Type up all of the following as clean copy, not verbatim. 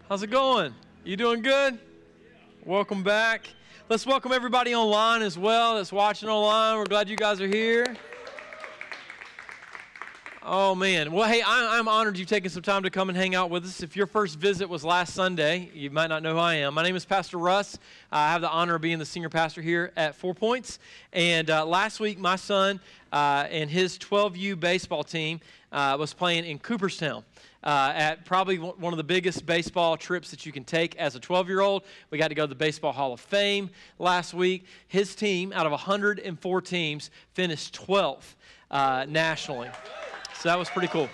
How's it going? You doing good? Welcome back. Let's welcome everybody online as well that's watching online. We're glad you guys are here. Oh, man. Well, hey, I'm honored you've taken some time to come and hang out with us. If your first visit was last Sunday, you might not know who I am. My name is Pastor Russ. I have the honor of being the senior pastor here at 4 Points. And last week, my son and his 12U baseball team was playing in Cooperstown. At probably one of the biggest baseball trips that you can take as a 12-year-old. We got to go to the Baseball Hall of Fame last week. His team, out of 104 teams, finished 12th nationally. So that was pretty cool.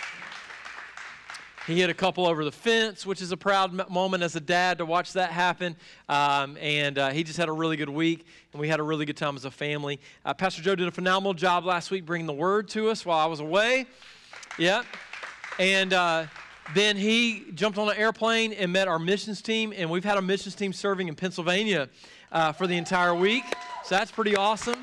He hit a couple over the fence, which is a proud moment as a dad to watch that happen. And he just had a really good week, and we had a really good time as a family. Pastor Joe did a phenomenal job last week bringing the word to us while I was away. Yeah. And then he jumped on an airplane and met our missions team, and we've had a missions team serving in Pennsylvania for the entire week. So that's pretty awesome.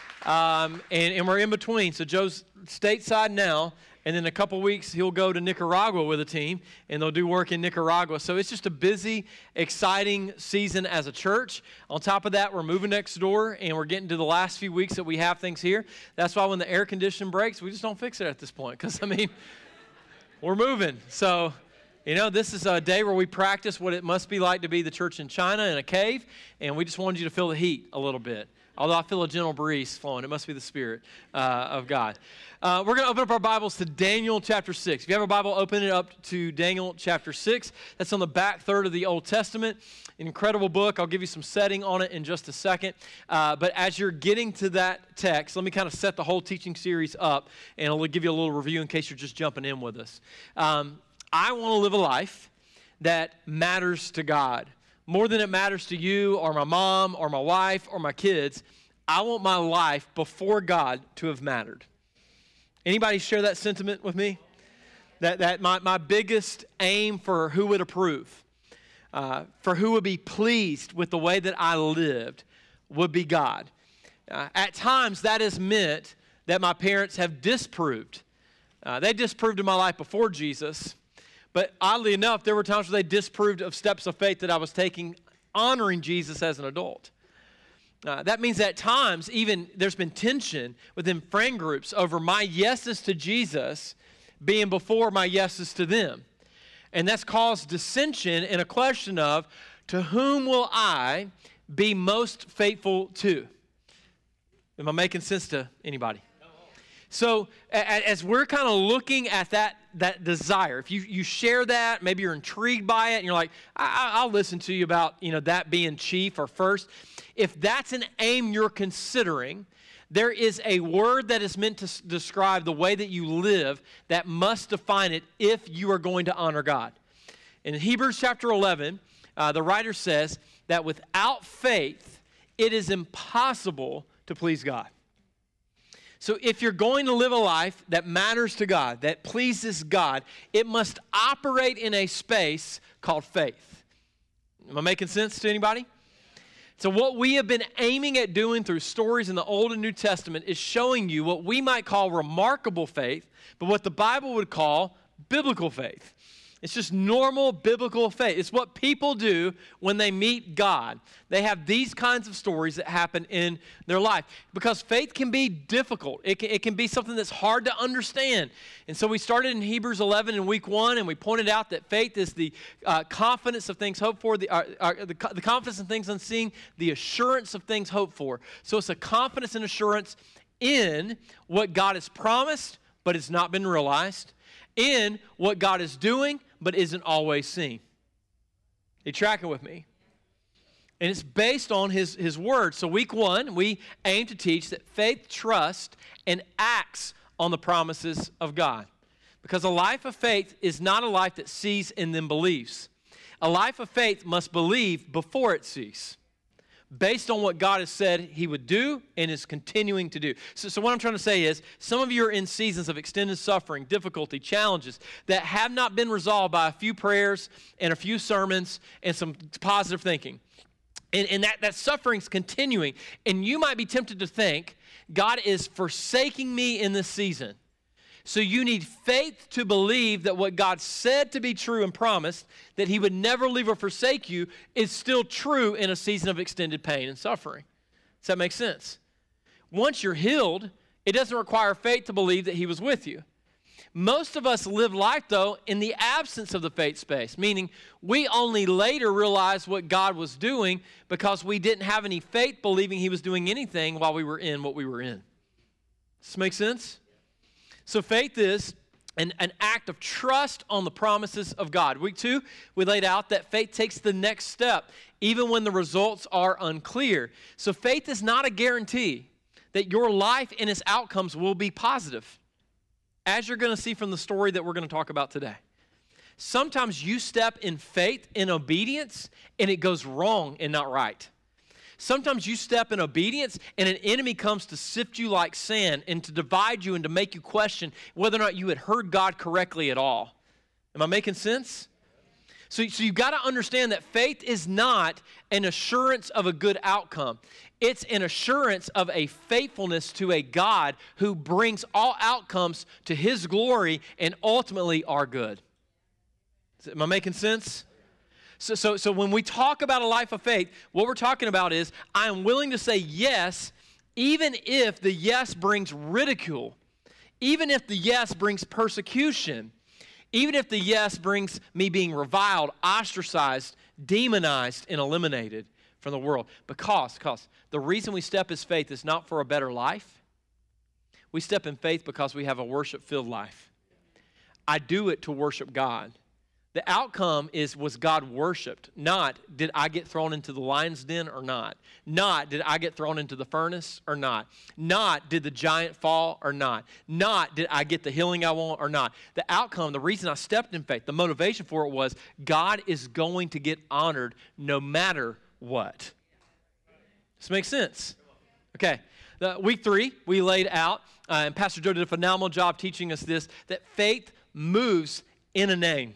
And we're in between. So Joe's stateside now, and then in a couple weeks he'll go to Nicaragua with a team, and they'll do work in Nicaragua. So it's just a busy, exciting season as a church. On top of that, we're moving next door, and we're getting to the last few weeks that we have things here. That's why when the air condition breaks, we just don't fix it at this point, because, I mean, we're moving. So, you know, this is a day where we practice what it must be like to be the church in China in a cave, and we just wanted you to feel the heat a little bit. Although I feel a gentle breeze flowing. It must be the Spirit of God. We're going to open up our Bibles to Daniel chapter 6. If you have a Bible, open it up to Daniel chapter 6. That's on the back third of the Old Testament. An incredible book. I'll give you some setting on it in just a second. But as you're getting to that text, let me kind of set the whole teaching series up, and I'll give you a little review in case you're just jumping in with us. I want to live a life that matters to God. More than it matters to you or my mom or my wife or my kids, I want my life before God to have mattered. Anybody share that sentiment with me? That my biggest aim for who would approve, for who would be pleased with the way that I lived, would be God. At times, that has meant that my parents have disproved. They disproved in my life before Jesus. But oddly enough, there were times where they disproved of steps of faith that I was taking, honoring Jesus as an adult. That means that at times, even there's been tension within friend groups over my yeses to Jesus being before my yeses to them. And that's caused dissension and a question of, to whom will I be most faithful to? Am I making sense to anybody? So as we're kind of looking at that desire, if you share that, maybe you're intrigued by it, and you're like, I'll listen to you about, you know, that being chief or first. If that's an aim you're considering, there is a word that is meant to describe the way that you live that must define it if you are going to honor God. In Hebrews chapter 11, the writer says that without faith, it is impossible to please God. So if you're going to live a life that matters to God, that pleases God, it must operate in a space called faith. Am I making sense to anybody? So what we have been aiming at doing through stories in the Old and New Testament is showing you what we might call remarkable faith, but what the Bible would call biblical faith. It's just normal biblical faith. It's what people do when they meet God. They have these kinds of stories that happen in their life because faith can be difficult. It can be something that's hard to understand. And so we started in Hebrews 11 in week 1, and we pointed out that faith is the confidence of things hoped for, the confidence in things unseen, the assurance of things hoped for. So it's a confidence and assurance in what God has promised, but it's not been realized, in what God is doing, but isn't always seen. You tracking with me? And it's based on his word. So week 1, we aim to teach that faith trusts and acts on the promises of God. Because a life of faith is not a life that sees and then believes. A life of faith must believe before it sees, based on what God has said he would do and is continuing to do. So what I'm trying to say is, some of you are in seasons of extended suffering, difficulty, challenges that have not been resolved by a few prayers and a few sermons and some positive thinking. And that suffering's continuing. And you might be tempted to think, God is forsaking me in this season. So you need faith to believe that what God said to be true and promised, that he would never leave or forsake you, is still true in a season of extended pain and suffering. Does that make sense? Once you're healed, it doesn't require faith to believe that he was with you. Most of us live life, though, in the absence of the faith space, meaning we only later realized what God was doing because we didn't have any faith believing he was doing anything while we were in what we were in. Does this make sense? So faith is an act of trust on the promises of God. Week 2, we laid out that faith takes the next step, even when the results are unclear. So faith is not a guarantee that your life and its outcomes will be positive, as you're going to see from the story that we're going to talk about today. Sometimes you step in faith, in obedience, and it goes wrong and not right. Sometimes you step in obedience and an enemy comes to sift you like sand and to divide you and to make you question whether or not you had heard God correctly at all. Am I making sense? So you've got to understand that faith is not an assurance of a good outcome. It's an assurance of a faithfulness to a God who brings all outcomes to his glory and ultimately are good. Am I making sense? So when we talk about a life of faith, what we're talking about is I am willing to say yes, even if the yes brings ridicule, even if the yes brings persecution, even if the yes brings me being reviled, ostracized, demonized, and eliminated from the world. Because the reason we step as faith is not for a better life. We step in faith because we have a worship-filled life. I do it to worship God. The outcome was God worshiped, not did I get thrown into the lion's den or not. Not did I get thrown into the furnace or not. Not did the giant fall or not. Not did I get the healing I want or not. The outcome, the reason I stepped in faith, the motivation for it was God is going to get honored no matter what. Does this make sense? Okay. Week 3, we laid out, and Pastor Joe did a phenomenal job teaching us this, that faith moves in a name.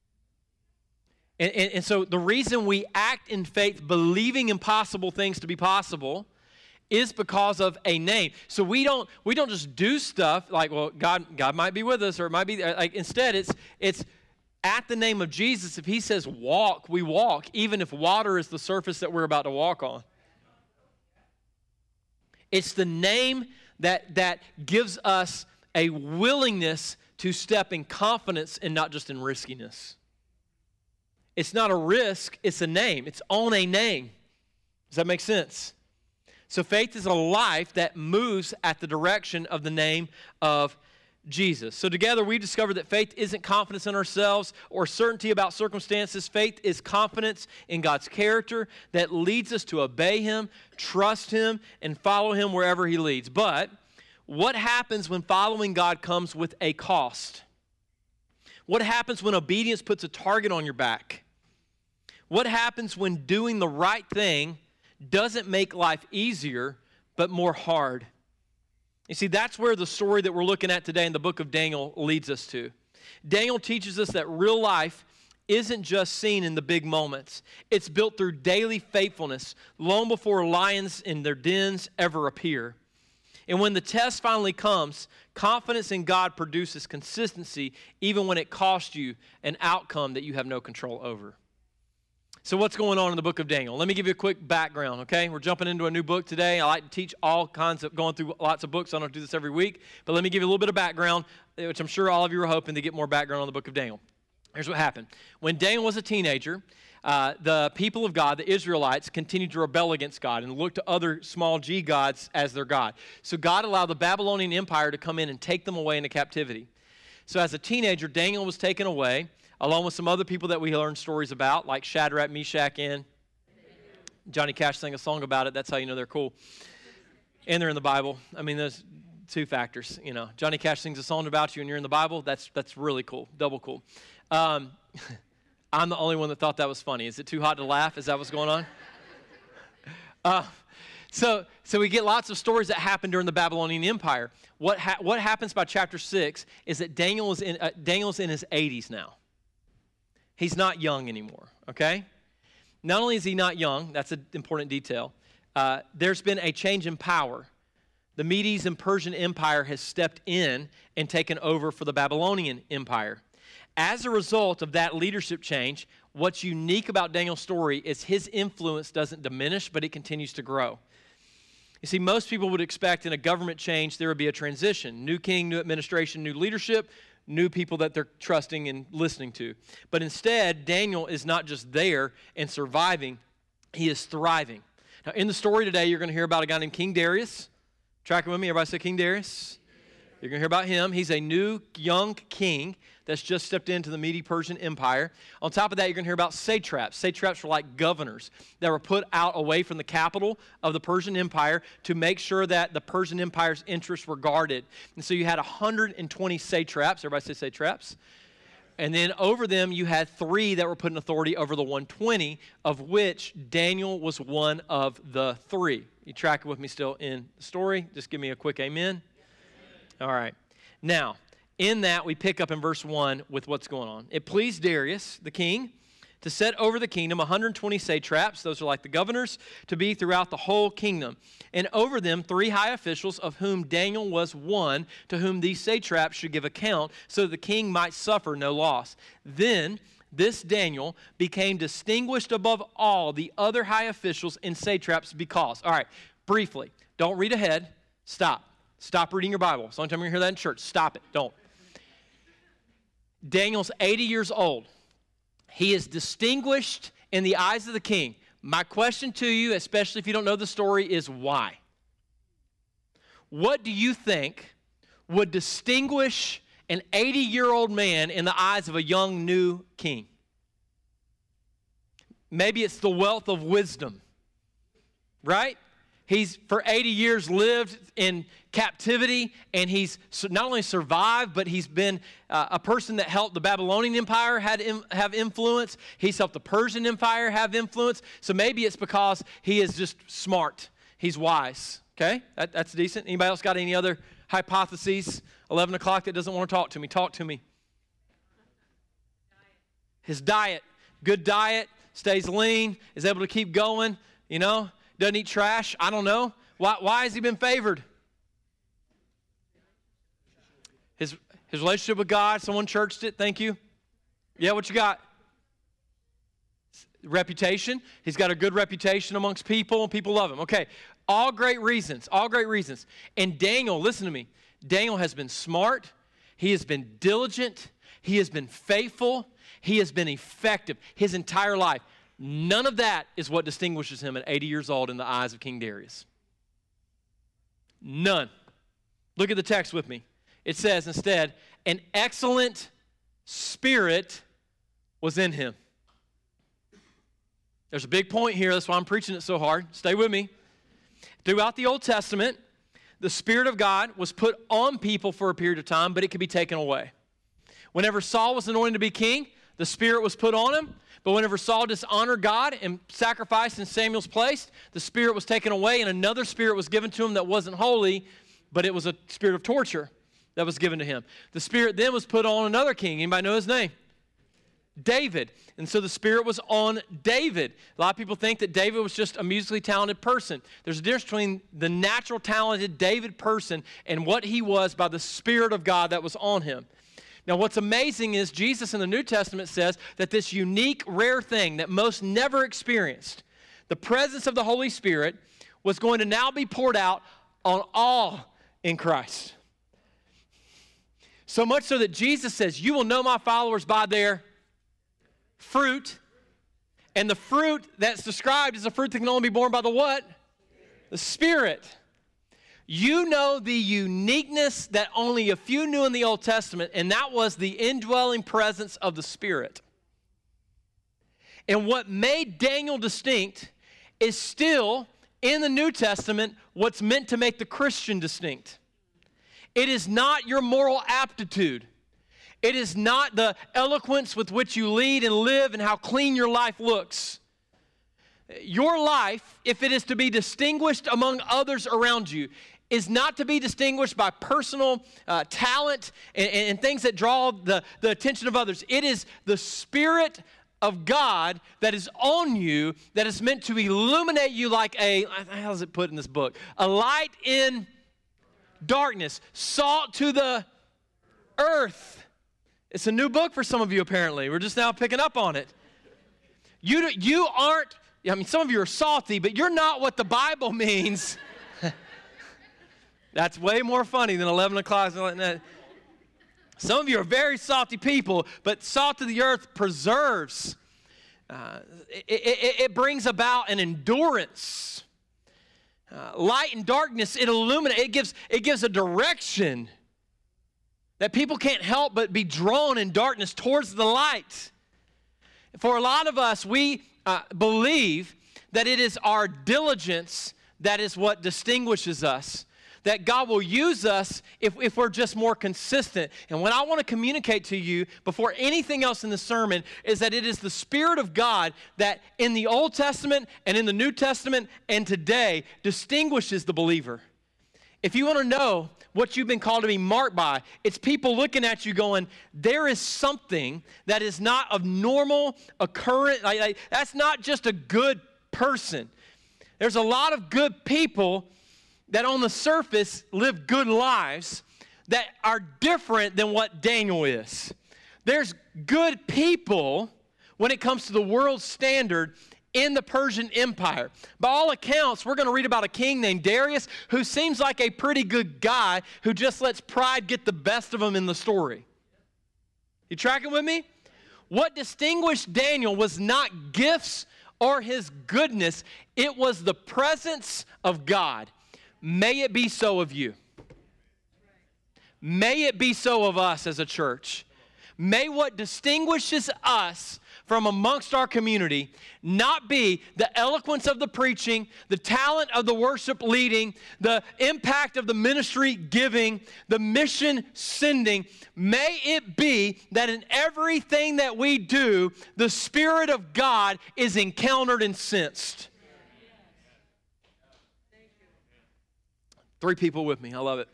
And so the reason we act in faith, believing impossible things to be possible, is because of a name. So we don't just do stuff like, well, God might be with us, or it might be like. Instead, it's at the name of Jesus. If he says walk, we walk, even if water is the surface that we're about to walk on. It's the name that gives us a willingness to step in confidence and not just in riskiness. It's not a risk, it's a name. It's on a name. Does that make sense? So faith is a life that moves at the direction of the name of Jesus. So together we discovered that faith isn't confidence in ourselves or certainty about circumstances. Faith is confidence in God's character that leads us to obey him, trust him, and follow him wherever he leads. But what happens when following God comes with a cost? What happens when obedience puts a target on your back? What happens when doing the right thing doesn't make life easier, but more hard? You see, that's where the story that we're looking at today in the book of Daniel leads us to. Daniel teaches us that real life isn't just seen in the big moments. It's built through daily faithfulness, long before lions in their dens ever appear. And when the test finally comes, confidence in God produces consistency, even when it costs you an outcome that you have no control over. So what's going on in the book of Daniel? Let me give you a quick background, okay? We're jumping into a new book today. I like to teach all kinds of, going through lots of books. I don't do this every week. But let me give you a little bit of background, which I'm sure all of you are hoping to get more background on the book of Daniel. Here's what happened. When Daniel was a teenager, the people of God, the Israelites, continued to rebel against God and look to other small g gods as their God. So God allowed the Babylonian Empire to come in and take them away into captivity. So as a teenager, Daniel was taken away, along with some other people that we learned stories about, like Shadrach, Meshach, and Johnny Cash sang a song about it. That's how you know they're cool. And they're in the Bible. I mean, there's two factors. You know, Johnny Cash sings a song about you and you're in the Bible. That's really cool, double cool. I'm the only one that thought that was funny. Is it too hot to laugh? Is that what's going on? So we get lots of stories that happened during the Babylonian Empire. What happens by chapter 6 is that Daniel's in his 80s now. He's not young anymore, okay? Not only is he not young, that's an important detail, there's been a change in power. the Medes and Persian Empire has stepped in and taken over for the Babylonian Empire. As a result of that leadership change, what's unique about Daniel's story is his influence doesn't diminish, but it continues to grow. You see, most people would expect in a government change there would be a transition. New king, new administration, new leadership, new people that they're trusting and listening to. But instead, Daniel is not just there and surviving, he is thriving. Now, in the story today, you're going to hear about a guy named King Darius. Tracking with me? Everybody say King Darius? You're going to hear about him. He's a new, young king that's just stepped into the Mede-Persian Empire. On top of that, you're going to hear about satraps. Satraps were like governors that were put out away from the capital of the Persian Empire to make sure that the Persian Empire's interests were guarded. And so you had 120 satraps. Everybody say satraps. And then over them, you had 3 that were put in authority over the 120, of which Daniel was one of the 3. You tracking with me still in the story? Just give me a quick amen. All right. Now, in that, we pick up in verse 1 with what's going on. It pleased Darius, the king, to set over the kingdom 120 satraps, those are like the governors, to be throughout the whole kingdom. And over them 3 high officials, of whom Daniel was one, to whom these satraps should give account, so that the king might suffer no loss. Then this Daniel became distinguished above all the other high officials and satraps because, all right, briefly, don't read ahead, stop. Stop reading your Bible. So anytime you're going to hear that in church, stop it, don't. Daniel's 80 years old. He is distinguished in the eyes of the king. My question to you, especially if you don't know the story, is why? What do you think would distinguish an 80-year-old man in the eyes of a young new king? Maybe it's the wealth of wisdom, right? He's for 80 years lived in captivity, and he's not only survived, but he's been a person that helped the Babylonian Empire have influence. He's helped the Persian Empire have influence. So maybe it's because he is just smart. He's wise. Okay? That's decent. Anybody else got any other hypotheses? 11 o'clock that doesn't want to talk to me. Talk to me. His diet. Good diet. Stays lean. Is able to keep going. You know? Doesn't eat trash. I don't know. Why has he been favored? His relationship with God. Someone churched it. Thank you. Yeah, what you got? Reputation. He's got a good reputation amongst people, and people love him. Okay. All great reasons. All great reasons. And Daniel, listen to me. Daniel has been smart. He has been diligent. He has been faithful. He has been effective his entire life. None of that is what distinguishes him at 80 years old in the eyes of King Darius. None. Look at the text with me. It says instead, an excellent spirit was in him. There's a big point here. That's why I'm preaching it so hard. Stay with me. Throughout the Old Testament, the Spirit of God was put on people for a period of time, but it could be taken away. Whenever Saul was anointed to be king, the Spirit was put on him. But whenever Saul dishonored God and sacrificed in Samuel's place, the Spirit was taken away, and another spirit was given to him that wasn't holy, but it was a spirit of torture that was given to him. The Spirit then was put on another king. Anybody know his name? David. And so the Spirit was on David. A lot of people think that David was just a musically talented person. There's a difference between the natural talented David person and what he was by the Spirit of God that was on him. Now, what's amazing is Jesus in the New Testament says that this unique, rare thing that most never experienced, the presence of the Holy Spirit, was going to now be poured out on all in Christ. So much so that Jesus says, you will know my followers by their fruit. And the fruit that's described is a fruit that can only be born by the what? The Spirit. You know the uniqueness that only a few knew in the Old Testament, and that was the indwelling presence of the Spirit. And what made Daniel distinct is still, in the New Testament, what's meant to make the Christian distinct. It is not your moral aptitude. It is not the eloquence with which you lead and live and how clean your life looks. Your life, if it is to be distinguished among others around you, is not to be distinguished by personal talent and things that draw the attention of others. It is the Spirit of God that is on you that is meant to illuminate you like a, how does it put in this book? A light in darkness, salt to the earth. It's a new book for some of you, apparently. We're just now picking up on it. You aren't, I mean, some of you are salty, but you're not what the Bible means. That's way more funny than 11 o'clock. Some of you are very salty people, but salt to the earth preserves. It brings about an endurance. Light and darkness, it illuminates. It gives a direction that people can't help but be drawn in darkness towards the light. For a lot of us, we believe that it is our diligence that is what distinguishes us, that God will use us if we're just more consistent. And what I want to communicate to you before anything else in the sermon is that it is the Spirit of God that in the Old Testament and in the New Testament and today distinguishes the believer. If you want to know what you've been called to be marked by, it's people looking at you going, there is something that is not of normal occurrence. That's not just a good person. There's a lot of good people that on the surface live good lives that are different than what Daniel is. There's good people when it comes to the world standard in the Persian Empire. By all accounts, we're going to read about a king named Darius who seems like a pretty good guy who just lets pride get the best of him in the story. You tracking with me? What distinguished Daniel was not gifts or his goodness, it was the presence of God. May it be so of you. May it be so of us as a church. May what distinguishes us from amongst our community not be the eloquence of the preaching, the talent of the worship leading, the impact of the ministry giving, the mission sending. May it be that in everything that we do, the Spirit of God is encountered and sensed. 3 people with me. I love it.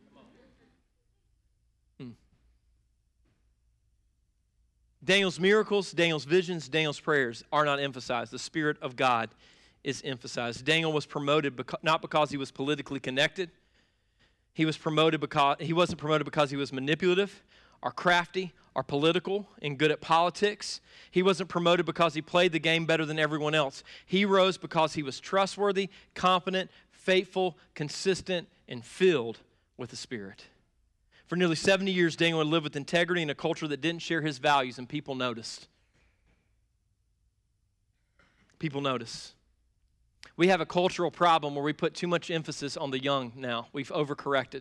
Daniel's miracles, Daniel's visions, Daniel's prayers are not emphasized. The Spirit of God is emphasized. Daniel was promoted not because he was politically connected. He wasn't promoted because he was manipulative or crafty or political and good at politics. He wasn't promoted because he played the game better than everyone else. He rose because he was trustworthy, confident, faithful, consistent, and filled with the Spirit. For nearly 70 years, Daniel had lived with integrity in a culture that didn't share his values, and people noticed. People notice. We have a cultural problem where we put too much emphasis on the young now. We've overcorrected.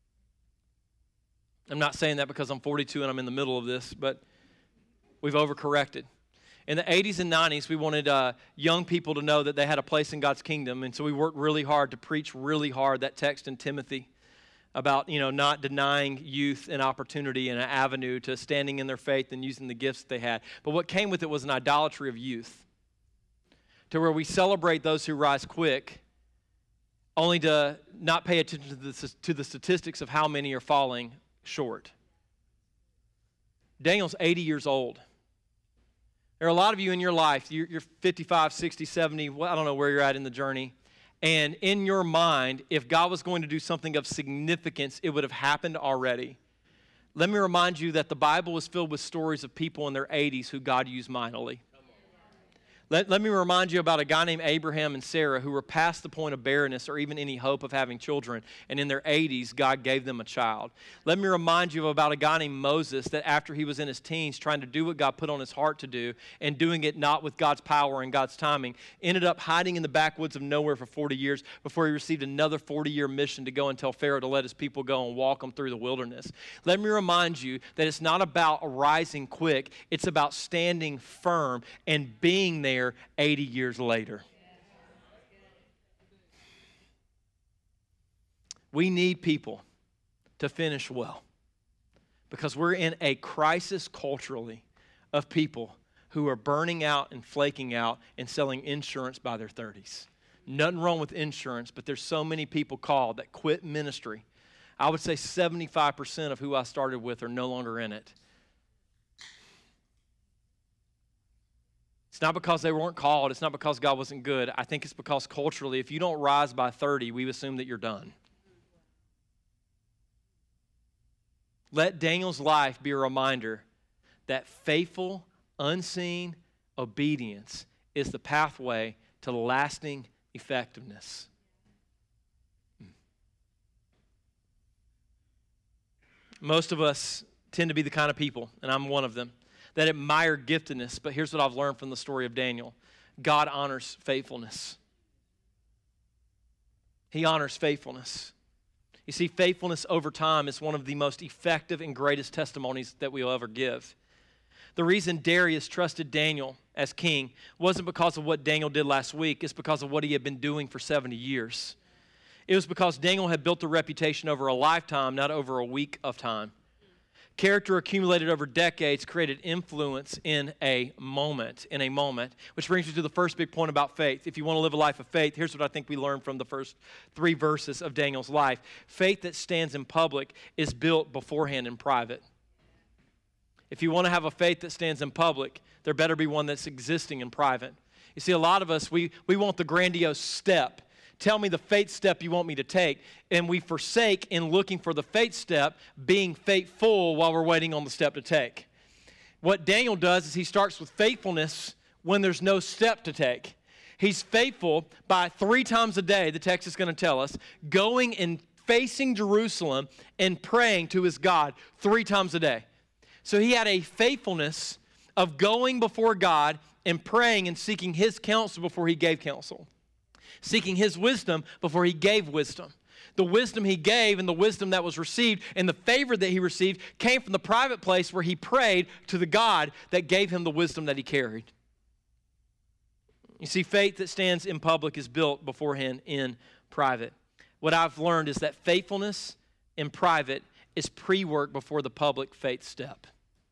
I'm not saying that because I'm 42 and I'm in the middle of this, but we've overcorrected. In the 80s and 90s, we wanted young people to know that they had a place in God's kingdom, and so we worked really hard to preach really hard that text in Timothy about, not denying youth an opportunity and an avenue to standing in their faith and using the gifts that they had. But what came with it was an idolatry of youth, to where we celebrate those who rise quick, only to not pay attention to the statistics of how many are falling short. Daniel's 80 years old. There are a lot of you in your life, you're 55, 60, 70, I don't know where you're at in the journey. And in your mind, if God was going to do something of significance, it would have happened already. Let me remind you that the Bible is filled with stories of people in their 80s who God used mightily. Let me remind you about a guy named Abraham and Sarah who were past the point of barrenness or even any hope of having children. And in their 80s, God gave them a child. Let me remind you about a guy named Moses that after he was in his teens trying to do what God put on his heart to do and doing it not with God's power and God's timing, ended up hiding in the backwoods of nowhere for 40 years before he received another 40-year mission to go and tell Pharaoh to let his people go and walk them through the wilderness. Let me remind you that it's not about rising quick. It's about standing firm and being there 80 years later. We need people to finish well because we're in a crisis culturally of people who are burning out and flaking out and selling insurance by their 30s. Nothing wrong with insurance, but there's so many people called that quit ministry. I would say 75% of who I started with are no longer in it. It's not because they weren't called. It's not because God wasn't good. I think it's because culturally, if you don't rise by 30, we assume that you're done. Let Daniel's life be a reminder that faithful, unseen obedience is the pathway to lasting effectiveness. Most of us tend to be the kind of people, and I'm one of them, that admire giftedness. But here's what I've learned from the story of Daniel. God honors faithfulness. He honors faithfulness. You see, faithfulness over time is one of the most effective and greatest testimonies that we'll ever give. The reason Darius trusted Daniel as king wasn't because of what Daniel did last week. It's because of what he had been doing for 70 years. It was because Daniel had built a reputation over a lifetime, not over a week of time. Character accumulated over decades created influence in a moment, which brings me to the first big point about faith. If you want to live a life of faith, here's what I think we learned from the first 3 verses of Daniel's life. Faith that stands in public is built beforehand in private. If you want to have a faith that stands in public, there better be one that's existing in private. You see, a lot of us, we want the grandiose step. Tell me the faith step you want me to take. And we forsake, in looking for the faith step, being faithful while we're waiting on the step to take. What Daniel does is he starts with faithfulness when there's no step to take. He's faithful by 3 times a day, the text is going to tell us, going and facing Jerusalem and praying to his God 3 times a day. So he had a faithfulness of going before God and praying and seeking his counsel before he gave counsel. Seeking his wisdom before he gave wisdom. The wisdom he gave and the wisdom that was received and the favor that he received came from the private place where he prayed to the God that gave him the wisdom that he carried. You see, faith that stands in public is built beforehand in private. What I've learned is that faithfulness in private is pre-work before the public faith step.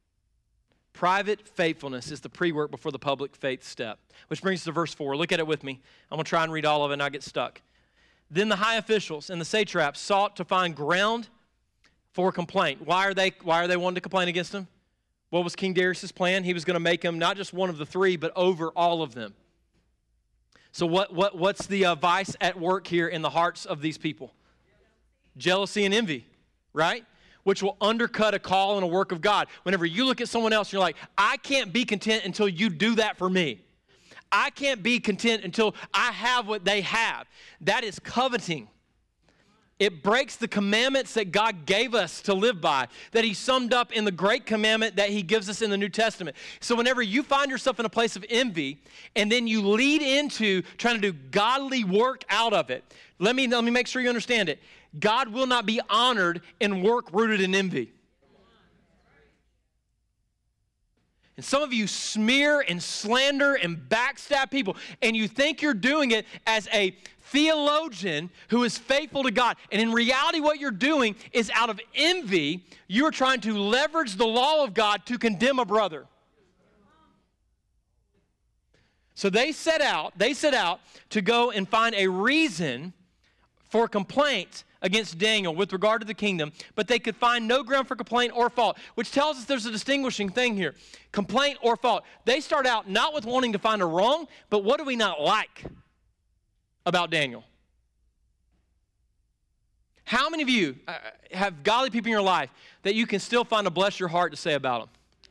Private faithfulness is the pre-work before the public faith step. Which brings us to verse 4. Look at it with me. I'm going to try and read all of it and I get stuck. Then the high officials and the satraps sought to find ground for complaint. Why are they wanting to complain against him? What was King Darius' plan? He was going to make him not just one of the 3, but over all of them. So what's the vice at work here in the hearts of these people? Jealousy and envy, right? Which will undercut a call and a work of God. Whenever you look at someone else, you're like, I can't be content until you do that for me. I can't be content until I have what they have. That is coveting. It breaks the commandments that God gave us to live by, that he summed up in the great commandment that he gives us in the New Testament. So whenever you find yourself in a place of envy, and then you lead into trying to do godly work out of it, let me make sure you understand it. God will not be honored in work rooted in envy. And some of you smear and slander and backstab people, and you think you're doing it as a theologian who is faithful to God. And in reality, what you're doing is out of envy, you're trying to leverage the law of God to condemn a brother. So they set out to go and find a reason for complaint against Daniel with regard to the kingdom, but they could find no ground for complaint or fault, which tells us there's a distinguishing thing here. Complaint or fault. They start out not with wanting to find a wrong, but what do we not like about Daniel? How many of you have godly people in your life that you can still find a bless your heart to say about them?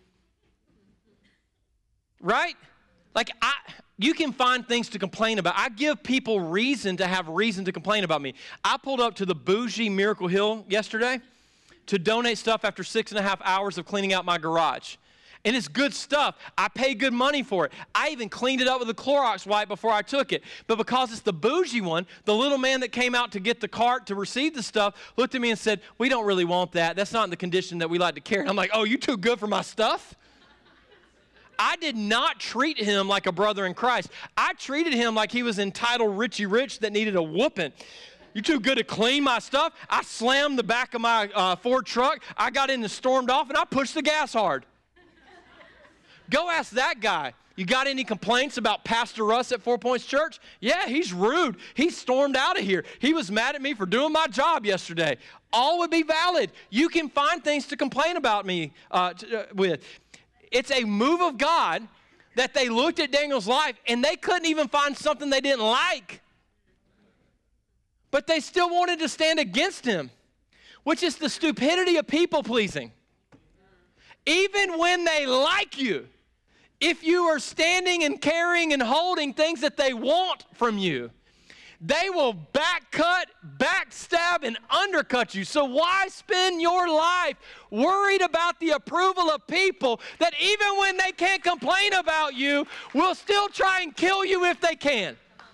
Right? Like, you can find things to complain about. I give people reason to have reason to complain about me. I pulled up to the bougie Miracle Hill yesterday to donate stuff after 6.5 hours of cleaning out my garage. And it's good stuff. I pay good money for it. I even cleaned it up with a Clorox wipe before I took it. But because it's the bougie one, the little man that came out to get the cart to receive the stuff looked at me and said, "We don't really want that. That's not in the condition that we like to carry." And I'm like, "Oh, you too good for my stuff?" I did not treat him like a brother in Christ. I treated him like he was entitled Richie Rich that needed a whooping. "You too good to clean my stuff?" I slammed the back of my Ford truck. I got in and stormed off, and I pushed the gas hard. Go ask that guy. "You got any complaints about Pastor Russ at 4 Points Church?" "Yeah, he's rude. He stormed out of here. He was mad at me for doing my job yesterday." All would be valid. You can find things to complain about me with. It's a move of God that they looked at Daniel's life and they couldn't even find something they didn't like. But they still wanted to stand against him. which is the stupidity of people pleasing. Even when they like you, if you are standing and carrying and holding things that they want from you, they will backcut, backstab, and undercut you. So why spend your life worried about the approval of people that even when they can't complain about you, will still try and kill you if they can?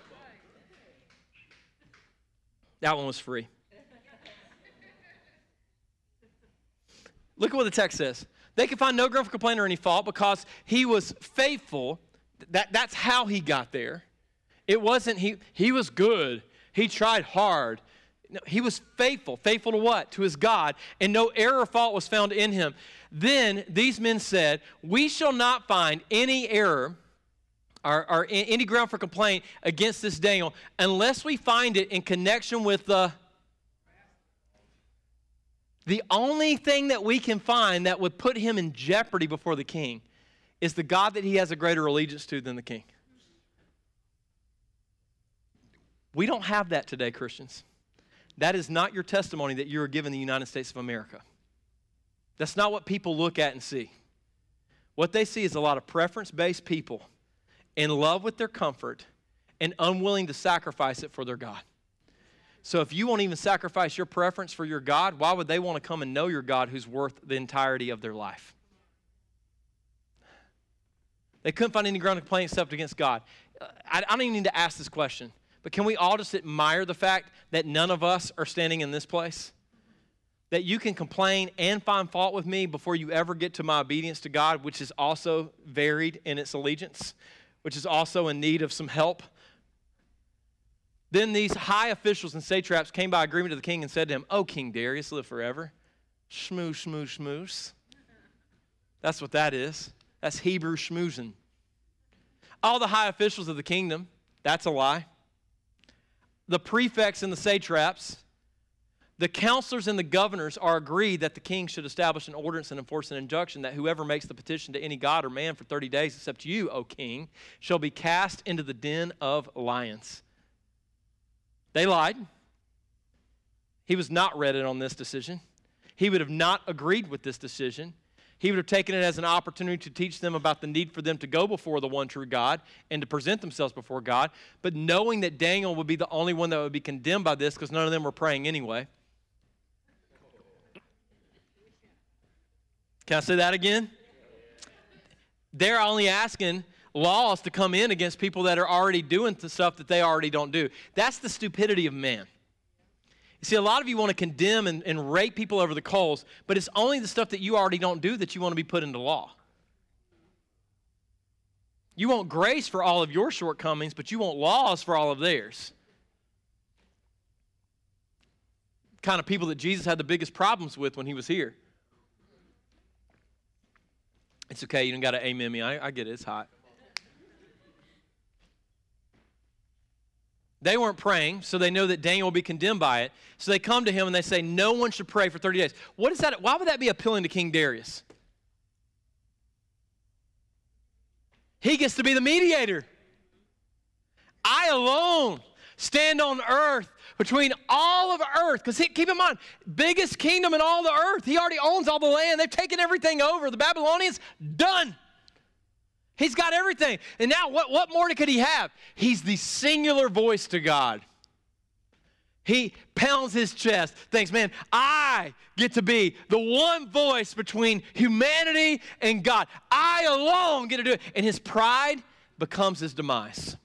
That one was free. Look at what the text says. They could find no ground for complaint or any fault because he was faithful. That's how he got there. It wasn't he was good. He tried hard. No, he was faithful. Faithful to what? To his God. And no error or fault was found in him. Then these men said, we shall not find any error or any ground for complaint against this Daniel unless we find it in connection with the only thing that we can find that would put him in jeopardy before the king is the God that he has a greater allegiance to than the king. We don't have that today, Christians. That is not your testimony that you are given the United States of America. That's not what people look at and see. What they see is a lot of preference-based people in love with their comfort and unwilling to sacrifice it for their God. So if you won't even sacrifice your preference for your God, why would they want to come and know your God who's worth the entirety of their life? They couldn't find any ground of complaint except against God. I don't even need to ask this question, but can we all just admire the fact that none of us are standing in this place? That you can complain and find fault with me before you ever get to my obedience to God, which is also varied in its allegiance, which is also in need of some help. Then these high officials and satraps came by agreement to the king and said to him, "O King Darius, live forever." Schmooze, schmooze, schmooze. That's what that is. That's Hebrew schmoozing. All the high officials of the kingdom, that's a lie. The prefects and the satraps, the counselors and the governors are agreed that the king should establish an ordinance and enforce an injunction that whoever makes the petition to any god or man for 30 days, except you, O king, shall be cast into the den of lions. They lied. He was not read in on this decision. He would have not agreed with this decision. He would have taken it as an opportunity to teach them about the need for them to go before the one true God and to present themselves before God. But knowing that Daniel would be the only one that would be condemned by this because none of them were praying anyway. Can I say that again? They're only asking laws to come in against people that are already doing the stuff that they already don't do. That's the stupidity of man. You see, a lot of you want to condemn and rake people over the coals, but it's only the stuff that you already don't do that you want to be put into law. You want grace for all of your shortcomings, but you want laws for all of theirs. Kind of people that Jesus had the biggest problems with when he was here. It's okay, you don't got to amen me. I get it, it's hot. They weren't praying, so they know that Daniel will be condemned by it. So they come to him and they say, no one should pray for 30 days. What is that? Why would that be appealing to King Darius? He gets to be the mediator. I alone stand on earth between all of earth. Because keep in mind, biggest kingdom in all the earth. He already owns all the land. They've taken everything over. The Babylonians, done. He's got everything. And now what more could he have? He's the singular voice to God. He pounds his chest, thinks, man, I get to be the one voice between humanity and God. I alone get to do it. And his pride becomes his demise.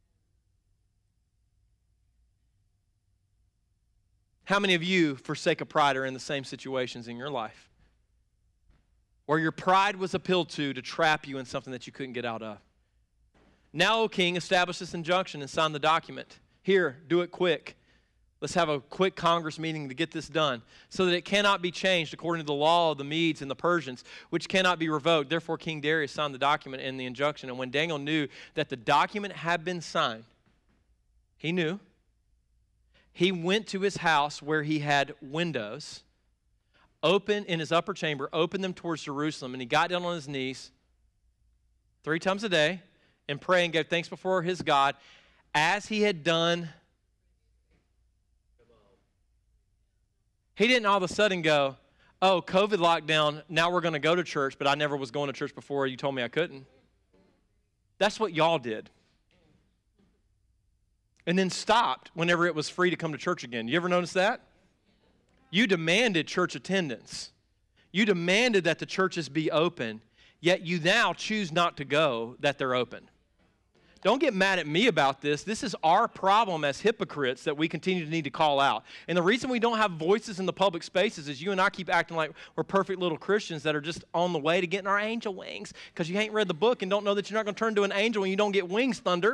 How many of you, for sake of pride, are in the same situations in your life? Where your pride was appealed to trap you in something that you couldn't get out of. Now, O king, establish this injunction and sign the document. Here, do it quick. Let's have a quick Congress meeting to get this done so that it cannot be changed according to the law of the Medes and the Persians, which cannot be revoked. Therefore, King Darius signed the document and the injunction. And when Daniel knew that the document had been signed, he knew. He went to his house where he had windows open in his upper chamber, opened them towards Jerusalem, and he got down on his knees 3 times a day and prayed and gave thanks before his God as he had done. He didn't all of a sudden go, oh, COVID lockdown, now we're going to go to church, but I never was going to church before. You told me I couldn't. That's what y'all did. And then stopped whenever it was free to come to church again. You ever notice that? You demanded church attendance. You demanded that the churches be open, yet you now choose not to go that they're open. Don't get mad at me about this. This is our problem as hypocrites that we continue to need to call out. And the reason we don't have voices in the public spaces is you and I keep acting like we're perfect little Christians that are just on the way to getting our angel wings because you ain't read the book and don't know that you're not going to turn to an angel when you don't get wings, Thunder.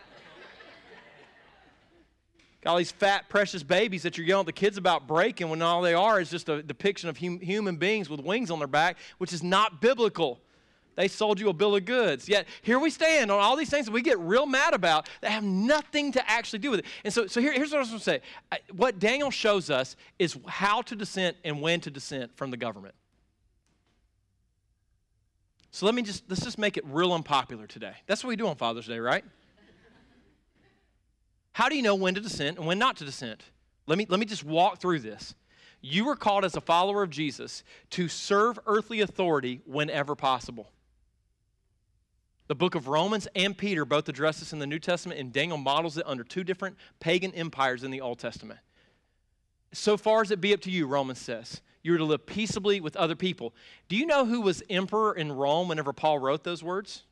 Got all these fat, precious babies that you're yelling at the kids about breaking when all they are is just a depiction of human beings with wings on their back, which is not biblical. They sold you a bill of goods. Yet here we stand on all these things that we get real mad about that have nothing to actually do with it. And so here's what I was going to say. What Daniel shows us is how to dissent and when to dissent from the government. So let's just make it real unpopular today. That's what we do on Father's Day, right? How do you know when to dissent and when not to dissent? Let me just walk through this. You were called as a follower of Jesus to serve earthly authority whenever possible. The book of Romans and Peter both address this in the New Testament, and Daniel models it under two different pagan empires in the Old Testament. So far as it be up to you, Romans says, you are to live peaceably with other people. Do you know who was emperor in Rome whenever Paul wrote those words?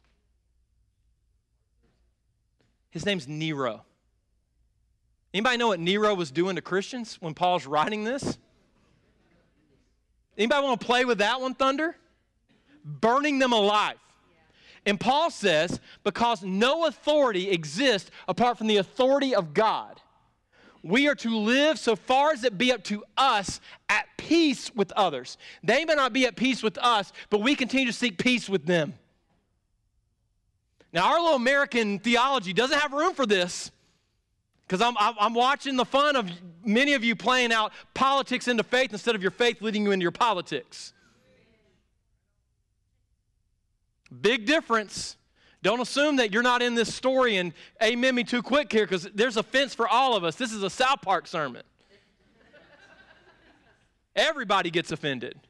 His name's Nero. Anybody know what Nero was doing to Christians when Paul's writing this? Anybody want to play with that one, Thunder? Burning them alive. And Paul says, because no authority exists apart from the authority of God, we are to live so far as it be up to us at peace with others. They may not be at peace with us, but we continue to seek peace with them. Now, our little American theology doesn't have room for this. Because I'm watching the fun of many of you playing out politics into faith instead of your faith leading you into your politics. Big difference. Don't assume that you're not in this story and amen me too quick here because there's offense for all of us. This is a South Park sermon. Everybody gets offended.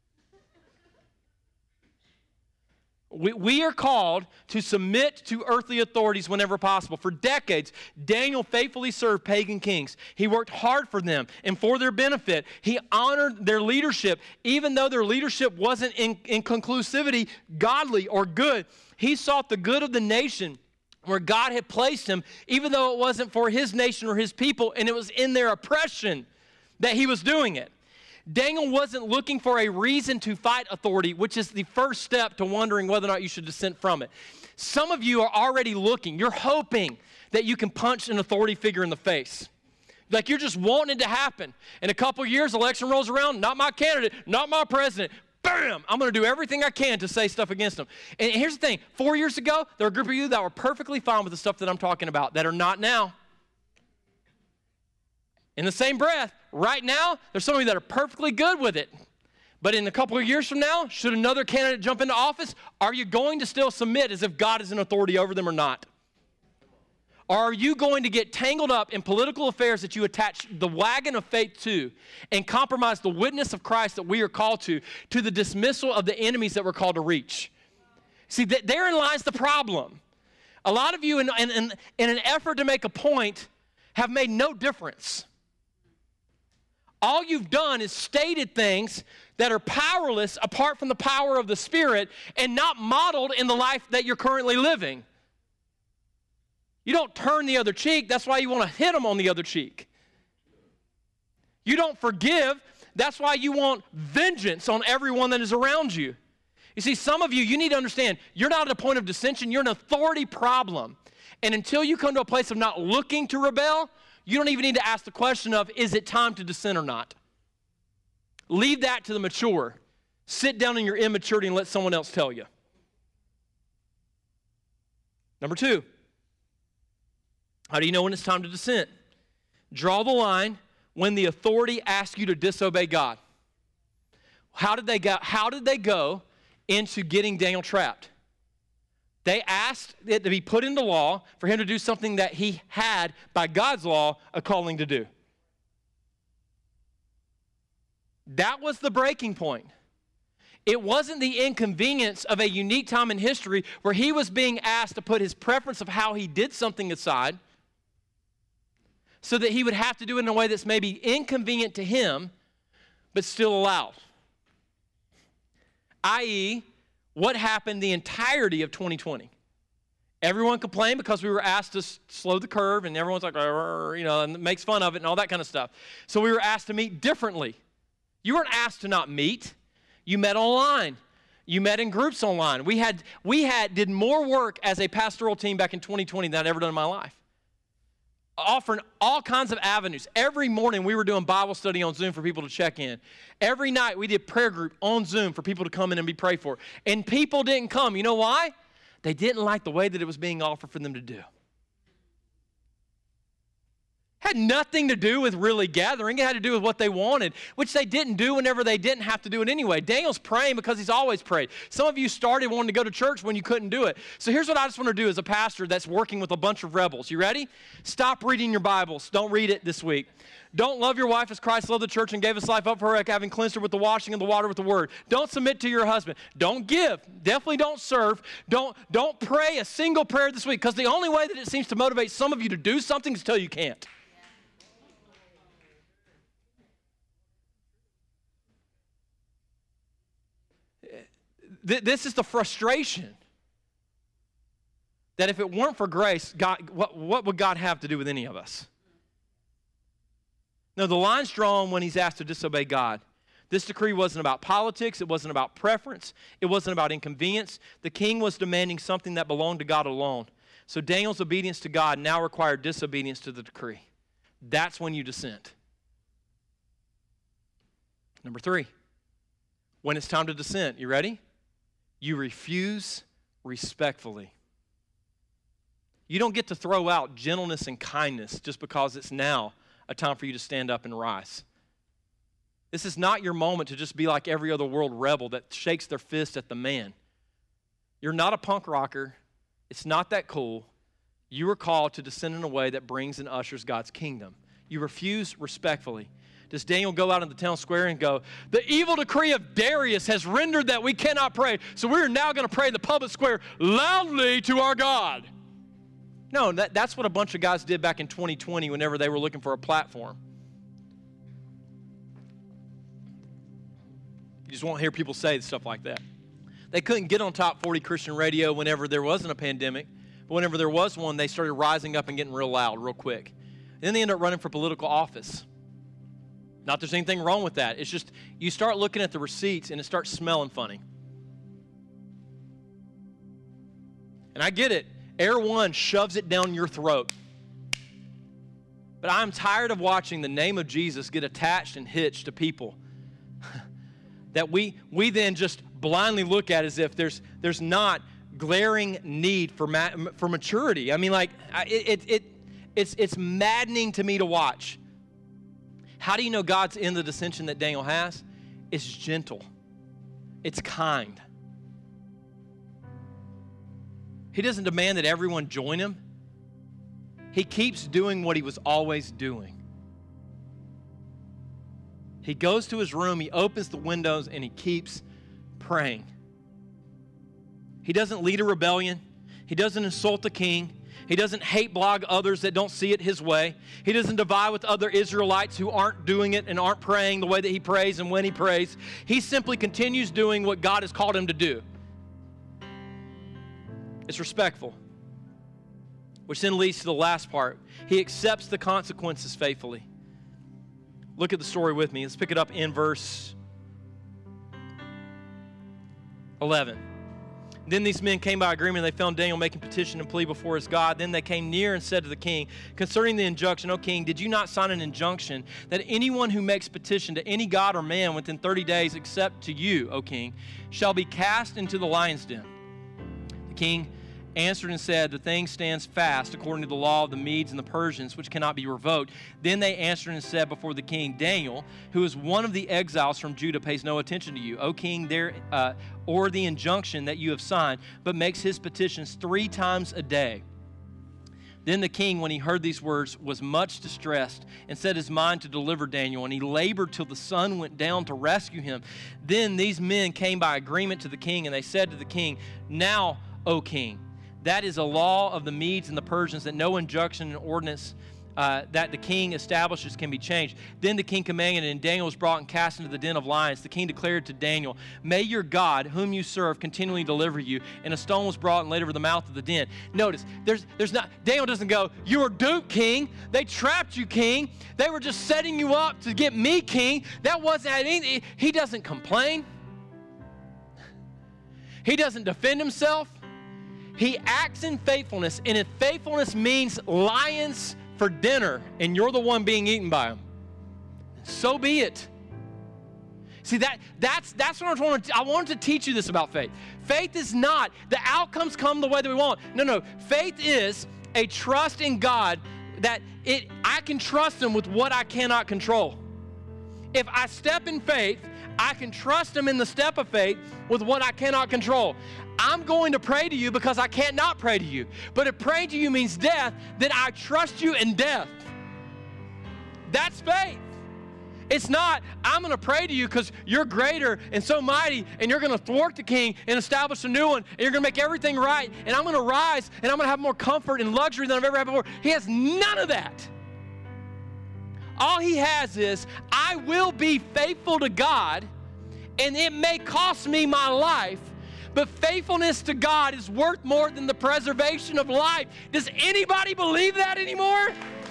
We are called to submit to earthly authorities whenever possible. For decades, Daniel faithfully served pagan kings. He worked hard for them and for their benefit. He honored their leadership, even though their leadership wasn't in conclusivity godly or good. He sought the good of the nation where God had placed him, even though it wasn't for his nation or his people, and it was in their oppression that he was doing it. Daniel wasn't looking for a reason to fight authority, which is the first step to wondering whether or not you should dissent from it. Some of you are already looking. You're hoping that you can punch an authority figure in the face. Like you're just wanting it to happen. In a couple years, election rolls around, not my candidate, not my president. Bam! I'm going to do everything I can to say stuff against them. And here's the thing. 4 years ago, there were a group of you that were perfectly fine with the stuff that I'm talking about that are not now. In the same breath, right now, there's some of you that are perfectly good with it. But in a couple of years from now, should another candidate jump into office, are you going to still submit as if God is an authority over them or not? Or are you going to get tangled up in political affairs that you attach the wagon of faith to and compromise the witness of Christ that we are called to the dismissal of the enemies that we're called to reach? See, therein lies the problem. A lot of you, in an effort to make a point, have made no difference. All you've done is stated things that are powerless apart from the power of the Spirit and not modeled in the life that you're currently living. You don't turn the other cheek. That's why you want to hit them on the other cheek. You don't forgive. That's why you want vengeance on everyone that is around you. You see, some of you need to understand, you're not at a point of dissension. You're an authority problem. And until you come to a place of not looking to rebel, you don't even need to ask the question of, is it time to dissent or not? Leave that to the mature. Sit down in your immaturity and let someone else tell you. Number 2, how do you know when it's time to dissent? Draw the line when the authority asks you to disobey God. How did they go into getting Daniel trapped? They asked it to be put into law for him to do something that he had, by God's law, a calling to do. That was the breaking point. It wasn't the inconvenience of a unique time in history where he was being asked to put his preference of how he did something aside so that he would have to do it in a way that's maybe inconvenient to him, but still allowed. I.e., what happened the entirety of 2020? Everyone complained because we were asked to slow the curve, and everyone's like, and makes fun of it and all that kind of stuff. So we were asked to meet differently. You weren't asked to not meet. You met online. You met in groups online. We did more work as a pastoral team back in 2020 than I'd ever done in my life. Offering all kinds of avenues. Every morning we were doing Bible study on Zoom for people to check in. Every night we did prayer group on Zoom for people to come in and be prayed for. And people didn't come. You know why? They didn't like the way that it was being offered for them to do. Had nothing to do with really gathering. It had to do with what they wanted, which they didn't do whenever they didn't have to do it anyway. Daniel's praying because he's always prayed. Some of you started wanting to go to church when you couldn't do it. So here's what I just want to do as a pastor that's working with a bunch of rebels. You ready? Stop reading your Bibles. Don't read it this week. Don't love your wife as Christ loved the church and gave his life up for her, having cleansed her with the washing of the water with the word. Don't submit to your husband. Don't give. Definitely don't serve. Don't pray a single prayer this week, because the only way that it seems to motivate some of you to do something is to tell you can't. This is the frustration. That if it weren't for grace, God, what would God have to do with any of us? No, the line's drawn when he's asked to disobey God. This decree wasn't about politics. It wasn't about preference. It wasn't about inconvenience. The king was demanding something that belonged to God alone. So Daniel's obedience to God now required disobedience to the decree. That's when you dissent. Number 3, when it's time to dissent, you ready? You refuse respectfully. You don't get to throw out gentleness and kindness just because it's now a time for you to stand up and rise. This is not your moment to just be like every other world rebel that shakes their fist at the man. You're not a punk rocker. It's not that cool. You are called to descend in a way that brings and ushers God's kingdom. You refuse respectfully. Does Daniel go out in the town square and go, the evil decree of Darius has rendered that we cannot pray, so we're now going to pray in the public square loudly to our God? No, that's what a bunch of guys did back in 2020 whenever they were looking for a platform. You just won't hear people say stuff like that. They couldn't get on Top 40 Christian radio whenever there wasn't a pandemic, but whenever there was one, they started rising up and getting real loud real quick. And then they ended up running for political office. Not there's anything wrong with that. It's just you start looking at the receipts and it starts smelling funny. And I get it. Air One shoves it down your throat. But I'm tired of watching the name of Jesus get attached and hitched to people that we then just blindly look at as if there's not glaring need for maturity. I mean, like, it's maddening to me to watch. How do you know God's in the dissension that Daniel has? It's gentle. It's kind. He doesn't demand that everyone join him. He keeps doing what he was always doing. He goes to his room, he opens the windows, and he keeps praying. He doesn't lead a rebellion. He doesn't insult the king. He doesn't hate blog others that don't see it his way. He doesn't divide with other Israelites who aren't doing it and aren't praying the way that he prays and when he prays. He simply continues doing what God has called him to do. It's respectful, which then leads to the last part. He accepts the consequences faithfully. Look at the story with me. Let's pick it up in verse 11. Then these men came by agreement, and they found Daniel making petition and plea before his God. Then they came near and said to the king, concerning the injunction, O king, did you not sign an injunction that anyone who makes petition to any god or man within 30 days, except to you, O king, shall be cast into the lion's den? The king answered and said, the thing stands fast according to the law of the Medes and the Persians, which cannot be revoked. Then they answered and said before the king, Daniel, who is one of the exiles from Judah, pays no attention to you, O king, or the injunction that you have signed, but makes his petitions 3 times a day. Then the king, when he heard these words, was much distressed and set his mind to deliver Daniel, and he labored till the sun went down to rescue him. Then these men came by agreement to the king, and they said to the king, "Now, O king, that is a law of the Medes and the Persians, that no injunction and ordinance that the king establishes can be changed." Then the king commanded, and Daniel was brought and cast into the den of lions. The king declared to Daniel, "May your God, whom you serve, continually deliver you." And a stone was brought and laid over the mouth of the den. Notice, Daniel doesn't go, "You were duped, king. They trapped you, king. They were just setting you up to get me, king." That wasn't anything. He doesn't complain. He doesn't defend himself. He acts in faithfulness, and if faithfulness means lions for dinner, and you're the one being eaten by them, so be it. See, that's what I wanted to teach you this about faith. Faith is not the outcomes come the way that we want. No. Faith is a trust in God that I can trust Him with what I cannot control. If I step in faith, I can trust Him in the step of faith with what I cannot control. I'm going to pray to you because I can't not pray to you. But if praying to you means death, then I trust you in death. That's faith. It's not, I'm going to pray to you because you're greater and so mighty, and you're going to thwart the king and establish a new one, and you're going to make everything right, and I'm going to rise, and I'm going to have more comfort and luxury than I've ever had before. He has none of that. All he has is, I will be faithful to God, and it may cost me my life, but faithfulness to God is worth more than the preservation of life. Does anybody believe that anymore?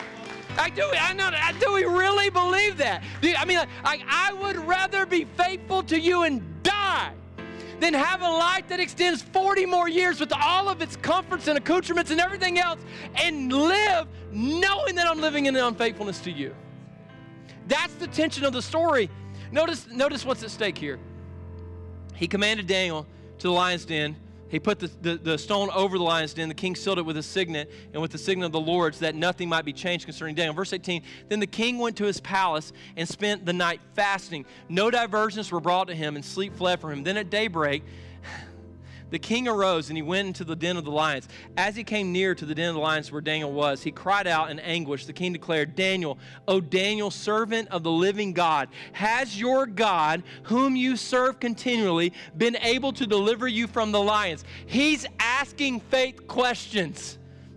Do we really believe that? I would rather be faithful to you and die than have a life that extends 40 more years with all of its comforts and accoutrements and everything else, and live knowing that I'm living in unfaithfulness to you. That's the tension of the story. Notice what's at stake here. He commanded Daniel to the lion's den. He put the stone over the lion's den. The king sealed it with a signet and with the signet of the Lord, so that nothing might be changed concerning Daniel. Verse 18, then the king went to his palace and spent the night fasting. No diversions were brought to him, and sleep fled from him. Then at daybreak, the king arose, and he went into the den of the lions. As he came near to the den of the lions where Daniel was, he cried out in anguish. The king declared, "Daniel, O Daniel, servant of the living God, has your God, whom you serve continually, been able to deliver you from the lions?" He's asking faith questions.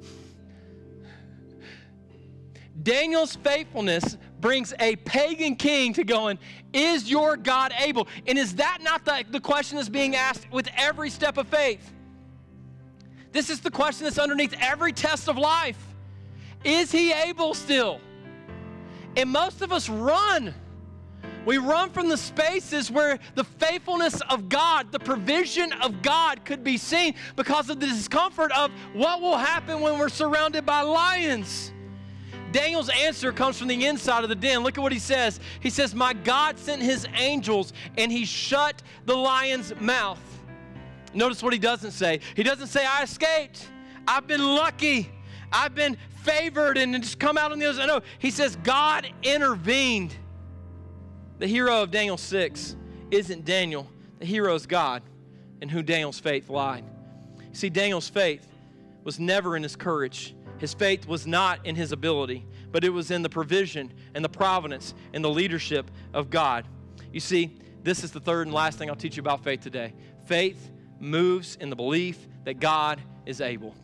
Daniel's faithfulness brings a pagan king to going, is your God able? And is that not the question that's being asked with every step of faith? This is the question that's underneath every test of life. Is He able still? And most of us run. We run from the spaces where the faithfulness of God, the provision of God could be seen because of the discomfort of what will happen when we're surrounded by lions. Daniel's answer comes from the inside of the den. Look at what he says. He says, "My God sent His angels, and He shut the lion's mouth." Notice what he doesn't say. He doesn't say, "I escaped. I've been lucky. I've been favored and just come out on the other side." No, he says, God intervened. The hero of Daniel 6 isn't Daniel. The hero is God, in whom Daniel's faith lied. See, Daniel's faith was never in his courage. His faith was not in his ability, but it was in the provision and the providence and the leadership of God. You see, this is the third and last thing I'll teach you about faith today. Faith moves in the belief that God is able.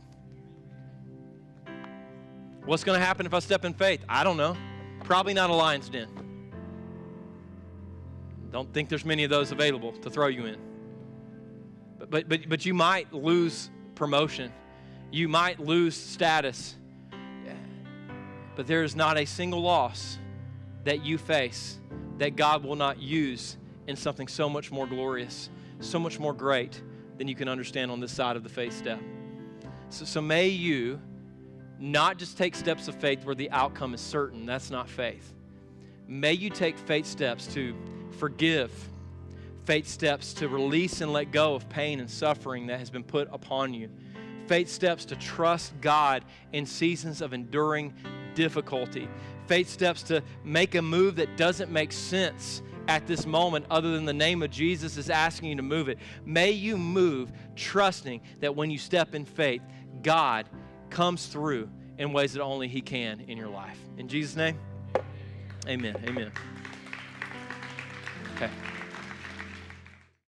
What's going to happen if I step in faith? I don't know. Probably not a lion's den. Don't think there's many of those available to throw you in. But you might lose promotion. You might lose status, but there is not a single loss that you face that God will not use in something so much more glorious, so much more great than you can understand on this side of the faith step. So may you not just take steps of faith where the outcome is certain. That's not faith. May you take faith steps to forgive, faith steps to release and let go of pain and suffering that has been put upon you. Faith steps to trust God in seasons of enduring difficulty. Faith steps to make a move that doesn't make sense at this moment other than the name of Jesus is asking you to move it. May you move trusting that when you step in faith, God comes through in ways that only He can in your life. In Jesus' name, amen. Amen. Okay.